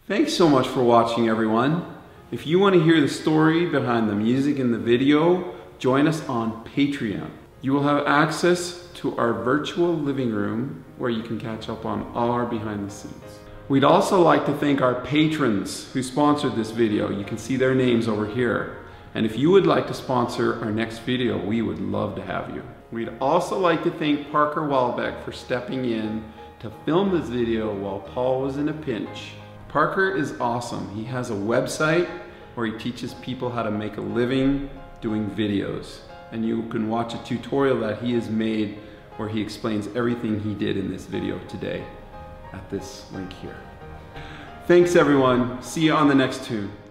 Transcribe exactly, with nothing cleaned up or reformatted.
Thanks so much for watching, everyone. If you want to hear the story behind the music in the video, join us on Patreon. You will have access to our virtual living room where you can catch up on all our behind the scenes. We'd also like to thank our patrons who sponsored this video. You can see their names over here. And if you would like to sponsor our next video, we would love to have you. We'd also like to thank Parker Walbeck for stepping in to film this video while Paul was in a pinch. Parker is awesome. He has a website where he teaches people how to make a living doing videos. And you can watch a tutorial that he has made where he explains everything he did in this video today at this link here. Thanks everyone. See you on the next tune.